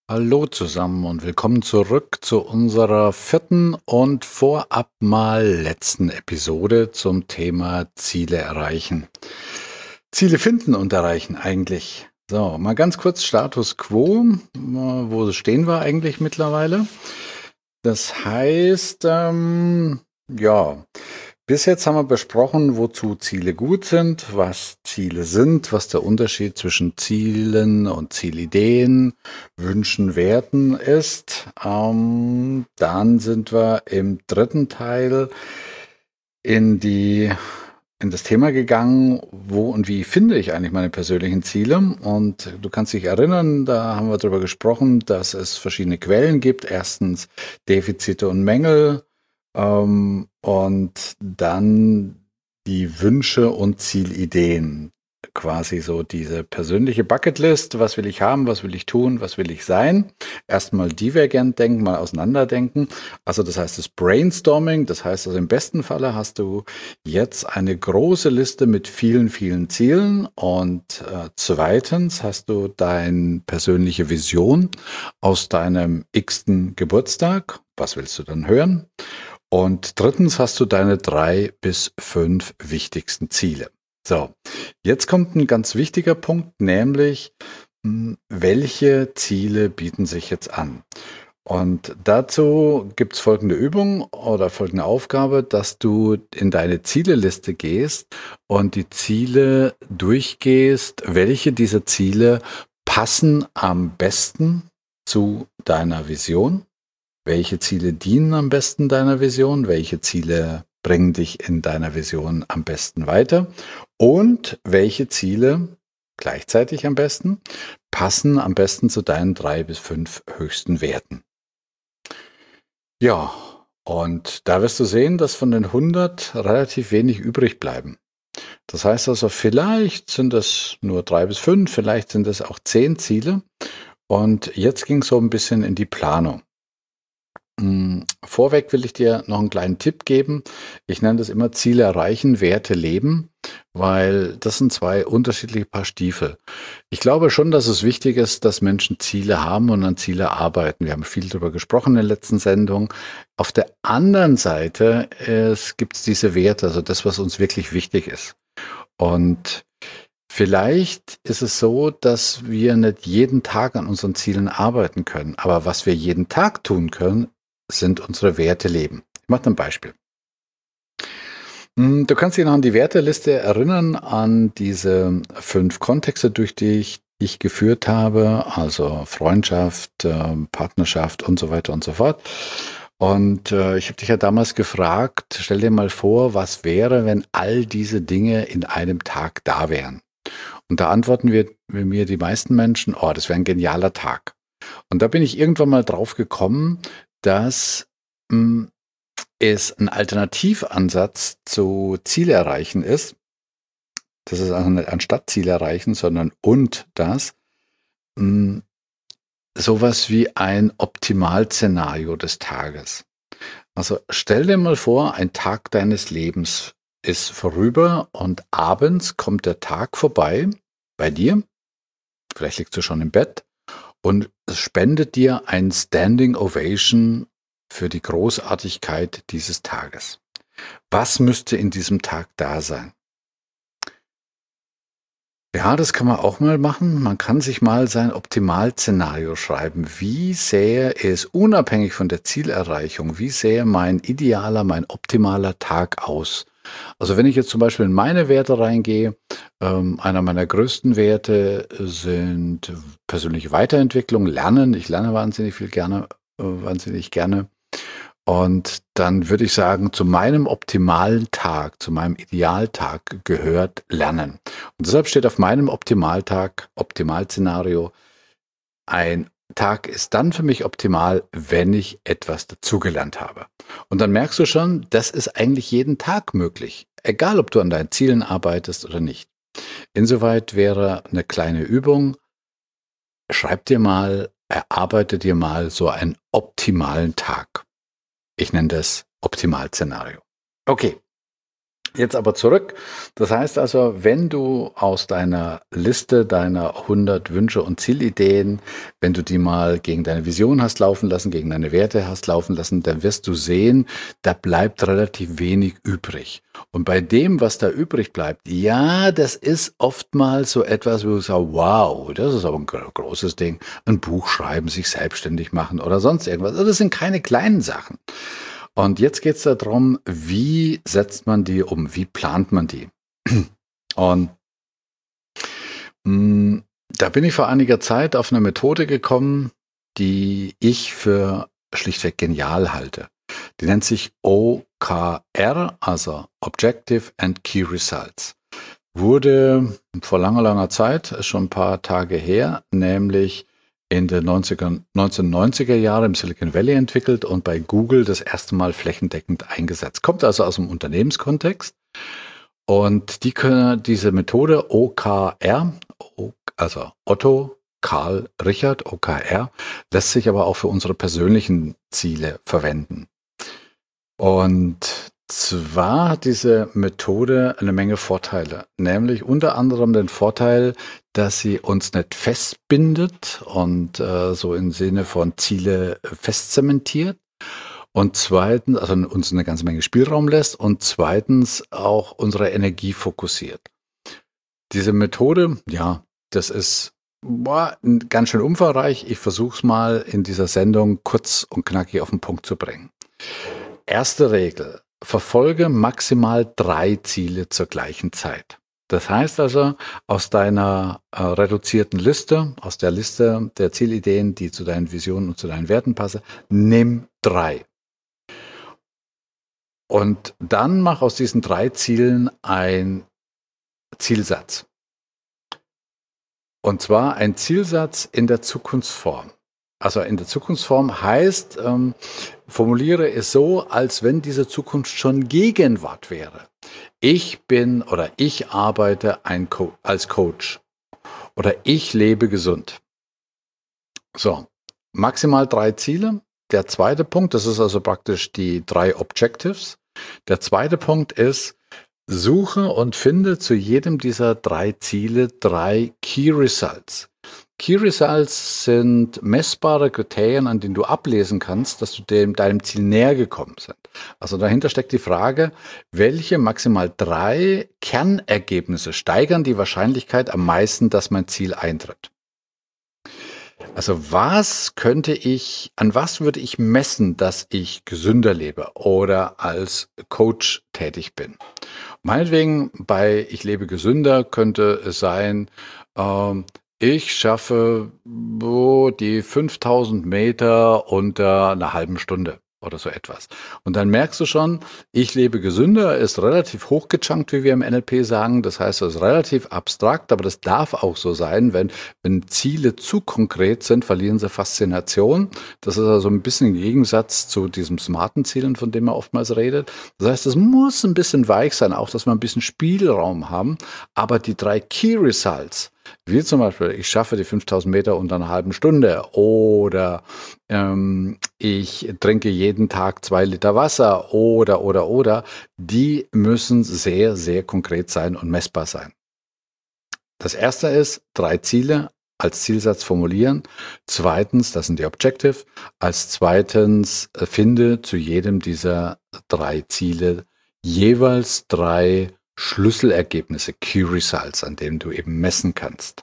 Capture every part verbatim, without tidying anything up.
Hallo zusammen und willkommen zurück zu unserer vierten und vorab mal letzten Episode zum Thema Ziele erreichen. Ziele finden und erreichen eigentlich. So, mal ganz kurz Status Quo. Wo stehen wir eigentlich mittlerweile? Das heißt, ähm, ja, bis jetzt haben wir besprochen, wozu Ziele gut sind, was Ziele sind, was der Unterschied zwischen Zielen und Zielideen, Wünschen, Werten ist. Ähm, dann sind wir im dritten Teil in die in das Thema gegangen, wo und wie finde ich eigentlich meine persönlichen Ziele. Und du kannst dich erinnern, da haben wir darüber gesprochen, dass es verschiedene Quellen gibt. Erstens Defizite und Mängel, ähm, und dann die Wünsche und Zielideen. Quasi so diese persönliche Bucketlist. Was will ich haben? Was will ich tun? Was will ich sein? Erstmal divergent denken, mal auseinanderdenken. Also das heißt das Brainstorming. Das heißt also im besten Falle hast du jetzt eine große Liste mit vielen, vielen Zielen. Und äh, zweitens hast du deine persönliche Vision aus deinem x-ten Geburtstag. Was willst du dann hören? Und drittens hast du deine drei bis fünf wichtigsten Ziele. So, jetzt kommt ein ganz wichtiger Punkt, nämlich mh, welche Ziele bieten sich jetzt an? Und dazu gibt es folgende Übung oder folgende Aufgabe, dass du in deine Zieleliste gehst und die Ziele durchgehst, welche dieser Ziele passen am besten zu deiner Vision. Welche Ziele dienen am besten deiner Vision? Welche Ziele bringen dich in deiner Vision am besten weiter? Und welche Ziele gleichzeitig am besten passen am besten zu deinen drei bis fünf höchsten Werten? Ja, und da wirst du sehen, dass von den hundert relativ wenig übrig bleiben. Das heißt also, vielleicht sind es nur drei bis fünf, vielleicht sind es auch zehn Ziele. Und jetzt ging es so ein bisschen in die Planung. Vorweg will ich dir noch einen kleinen Tipp geben. Ich nenne das immer Ziele erreichen, Werte leben, weil das sind zwei unterschiedliche Paar Stiefel. Ich glaube schon, dass es wichtig ist, dass Menschen Ziele haben und an Ziele arbeiten. Wir haben viel darüber gesprochen in der letzten Sendung. Auf der anderen Seite gibt es diese Werte, also das, was uns wirklich wichtig ist. Und vielleicht ist es so, dass wir nicht jeden Tag an unseren Zielen arbeiten können. Aber was wir jeden Tag tun können, sind unsere Werte leben. Ich mache ein Beispiel. Du kannst dich noch an die Werteliste erinnern, an diese fünf Kontexte, durch die ich dich geführt habe, also Freundschaft, Partnerschaft und so weiter und so fort. Und äh, ich habe dich ja damals gefragt, stell dir mal vor, was wäre, wenn all diese Dinge in einem Tag da wären? Und da antworten wir, mir die meisten Menschen, oh, das wäre ein genialer Tag. Und da bin ich irgendwann mal drauf gekommen, dass mh, es ein Alternativansatz zu Ziel erreichen ist. Das ist also nicht anstatt Ziel erreichen, sondern und das. Mh, sowas wie ein Optimalszenario des Tages. Also stell dir mal vor, ein Tag deines Lebens ist vorüber und abends kommt der Tag vorbei bei dir. Vielleicht liegst du schon im Bett und es spendet dir ein Standing Ovation für die Großartigkeit dieses Tages. Was müsste in diesem Tag da sein? Ja, das kann man auch mal machen. Man kann sich mal sein Optimalszenario schreiben. Wie sähe es unabhängig von der Zielerreichung, wie sähe mein idealer, mein optimaler Tag aus? Also wenn ich jetzt zum Beispiel in meine Werte reingehe, ähm, einer meiner größten Werte sind persönliche Weiterentwicklung, Lernen. Ich lerne wahnsinnig viel gerne, äh, wahnsinnig gerne. Und dann würde ich sagen, zu meinem optimalen Tag, zu meinem Idealtag gehört Lernen. Und deshalb steht auf meinem Optimaltag, Optimalszenario, ein Tag ist dann für mich optimal, wenn ich etwas dazugelernt habe. Und dann merkst du schon, das ist eigentlich jeden Tag möglich. Egal, ob du an deinen Zielen arbeitest oder nicht. Insoweit wäre eine kleine Übung, schreib dir mal, erarbeite dir mal so einen optimalen Tag. Ich nenne das Optimalszenario. Okay, Jetzt aber zurück. Das heißt also, wenn du aus deiner Liste deiner hundert Wünsche und Zielideen, wenn du die mal gegen deine Vision hast laufen lassen, gegen deine Werte hast laufen lassen, dann wirst du sehen, da bleibt relativ wenig übrig. Und bei dem, was da übrig bleibt, ja, das ist oftmals so etwas, wo du sagst, wow, das ist aber ein gro- großes Ding. Ein Buch schreiben, sich selbstständig machen oder sonst irgendwas. Also das sind keine kleinen Sachen. Und jetzt geht es darum, wie setzt man die um, wie plant man die? Und mh, da bin ich vor einiger Zeit auf eine Methode gekommen, die ich für schlichtweg genial halte. Die nennt sich O K R, also Objective and Key Results. Wurde vor langer, langer Zeit, ist schon ein paar Tage her, nämlich in den neunziger, neunzehnhundertneunziger Jahren im Silicon Valley entwickelt und bei Google das erste Mal flächendeckend eingesetzt. Kommt also aus dem Unternehmenskontext und die können diese Methode O K R, O- also Otto, Karl, Richard, O K R, lässt sich aber auch für unsere persönlichen Ziele verwenden. Und zwar hat diese Methode eine Menge Vorteile, nämlich unter anderem den Vorteil, dass sie uns nicht festbindet und äh, so im Sinne von Ziele festzementiert und zweitens, also uns eine ganze Menge Spielraum lässt und zweitens auch unsere Energie fokussiert. Diese Methode, ja, das ist boah, ganz schön umfangreich. Ich versuche es mal in dieser Sendung kurz und knackig auf den Punkt zu bringen. Erste Regel: Verfolge maximal drei Ziele zur gleichen Zeit. Das heißt also, aus deiner äh, reduzierten Liste, aus der Liste der Zielideen, die zu deinen Visionen und zu deinen Werten passen, nimm drei. Und dann mach aus diesen drei Zielen ein Zielsatz. Und zwar ein Zielsatz in der Zukunftsform. Also in der Zukunftsform heißt, ähm, formuliere es so, als wenn diese Zukunft schon Gegenwart wäre. Ich bin oder ich arbeite ein Co- als Coach oder ich lebe gesund. So, maximal drei Ziele. Der zweite Punkt, das ist also praktisch die drei Objectives. Der zweite Punkt ist, suche und finde zu jedem dieser drei Ziele drei Key Results. Key Results sind messbare Kriterien, an denen du ablesen kannst, dass du dem, deinem Ziel näher gekommen bist. Also dahinter steckt die Frage, welche maximal drei Kernergebnisse steigern die Wahrscheinlichkeit am meisten, dass mein Ziel eintritt. Also was könnte ich, an was würde ich messen, dass ich gesünder lebe oder als Coach tätig bin? Meinetwegen bei Ich lebe gesünder könnte es sein, ähm, ich schaffe oh, die fünftausend Meter unter einer halben Stunde oder so etwas. Und dann merkst du schon, ich lebe gesünder ist relativ hochgechunkt, wie wir im N L P sagen. Das heißt, es ist relativ abstrakt, aber das darf auch so sein. Wenn, wenn Ziele zu konkret sind, verlieren sie Faszination. Das ist also ein bisschen im Gegensatz zu diesem smarten Zielen, von dem man oftmals redet. Das heißt, es muss ein bisschen weich sein, auch dass wir ein bisschen Spielraum haben. Aber die drei Key Results, wie zum Beispiel, ich schaffe die fünftausend Meter unter einer halben Stunde oder ähm, ich trinke jeden Tag zwei Liter Wasser oder, oder, oder, die müssen sehr, sehr konkret sein und messbar sein. Das erste ist, drei Ziele als Zielsatz formulieren. Zweitens, das sind die Objective. Als zweitens, äh, finde zu jedem dieser drei Ziele jeweils drei Schlüsselergebnisse, Key Results, an denen du eben messen kannst.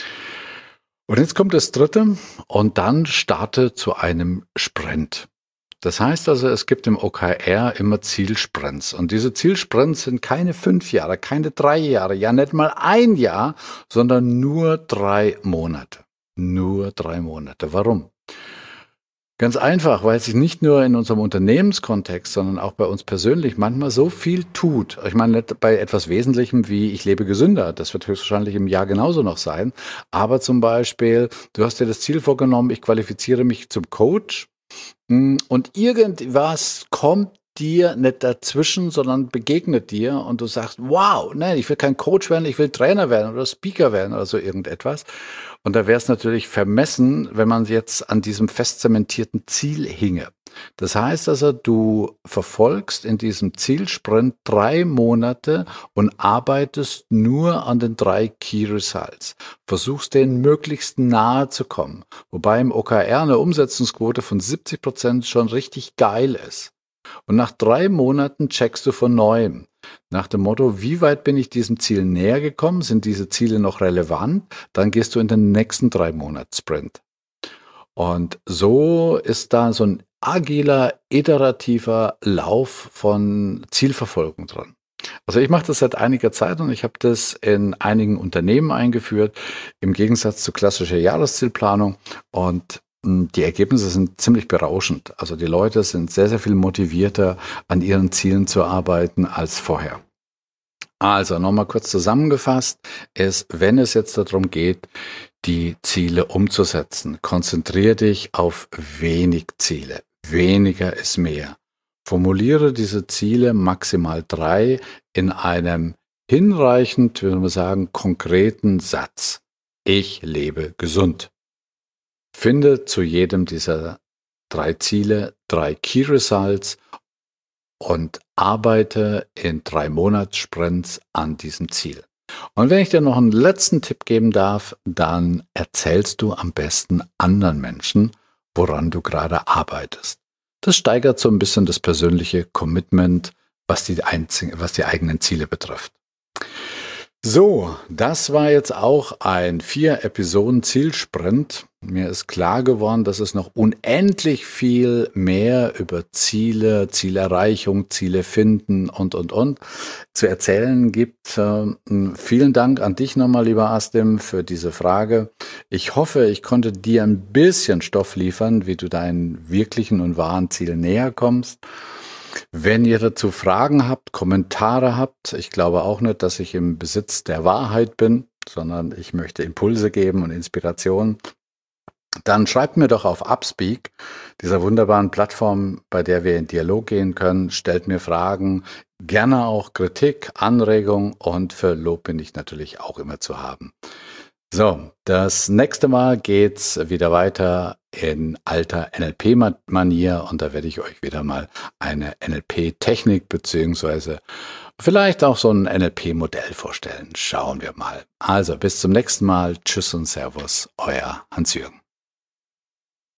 Und jetzt kommt das dritte und dann starte zu einem Sprint. Das heißt also, es gibt im O K R immer Zielsprints. Und diese Zielsprints sind keine fünf Jahre, keine drei Jahre, ja nicht mal ein Jahr, sondern nur drei Monate. Nur drei Monate. Warum? Ganz einfach, weil sich nicht nur in unserem Unternehmenskontext, sondern auch bei uns persönlich manchmal so viel tut. Ich meine, nicht bei etwas Wesentlichem wie ich lebe gesünder, das wird höchstwahrscheinlich im Jahr genauso noch sein. Aber zum Beispiel, du hast dir das Ziel vorgenommen, ich qualifiziere mich zum Coach. Mm, Und irgendwas kommt dir nicht dazwischen, sondern begegnet dir und du sagst, wow, nein, ich will kein Coach werden, ich will Trainer werden oder Speaker werden oder so irgendetwas. Und da wäre es natürlich vermessen, wenn man jetzt an diesem fest zementierten Ziel hinge. Das heißt also, du verfolgst in diesem Zielsprint drei Monate und arbeitest nur an den drei Key Results. Versuchst denen möglichst nahe zu kommen, wobei im O K R eine Umsetzungsquote von siebzig Prozent schon richtig geil ist. Und nach drei Monaten checkst du von neuem. Nach dem Motto, wie weit bin ich diesem Ziel näher gekommen? Sind diese Ziele noch relevant? Dann gehst du in den nächsten drei Monats Sprint. Und so ist da so ein agiler, iterativer Lauf von Zielverfolgung drin. Also ich mache das seit einiger Zeit und ich habe das in einigen Unternehmen eingeführt, im Gegensatz zu klassischer Jahreszielplanung. Und mh, die Ergebnisse sind ziemlich berauschend. Also die Leute sind sehr, sehr viel motivierter, an ihren Zielen zu arbeiten als vorher. Also nochmal kurz zusammengefasst, ist, wenn es jetzt darum geht, die Ziele umzusetzen, konzentriere dich auf wenig Ziele. Weniger ist mehr. Formuliere diese Ziele, maximal drei, in einem hinreichend, würde man sagen, konkreten Satz. Ich lebe gesund. Finde zu jedem dieser drei Ziele drei Key Results und arbeite in drei Monatssprints an diesem Ziel. Und wenn ich dir noch einen letzten Tipp geben darf, dann erzählst du am besten anderen Menschen, woran du gerade arbeitest. Das steigert so ein bisschen das persönliche Commitment, was die, einzig, was die eigenen Ziele betrifft. So, das war jetzt auch ein vier Episoden Zielsprint. Mir ist klar geworden, dass es noch unendlich viel mehr über Ziele, Zielerreichung, Ziele finden und, und, und zu erzählen gibt. Ähm, vielen Dank an dich nochmal, lieber Astim, für diese Frage. Ich hoffe, ich konnte dir ein bisschen Stoff liefern, wie du deinen wirklichen und wahren Zielen näher kommst. Wenn ihr dazu Fragen habt, Kommentare habt, ich glaube auch nicht, dass ich im Besitz der Wahrheit bin, sondern ich möchte Impulse geben und Inspiration, dann schreibt mir doch auf Upspeak, dieser wunderbaren Plattform, bei der wir in Dialog gehen können, stellt mir Fragen, gerne auch Kritik, Anregung und für Lob bin ich natürlich auch immer zu haben. So, das nächste Mal geht's wieder weiter in alter N L P-Manier und da werde ich euch wieder mal eine N L P-Technik beziehungsweise vielleicht auch so ein N L P-Modell vorstellen. Schauen wir mal. Also bis zum nächsten Mal. Tschüss und Servus, euer Hans-Jürgen.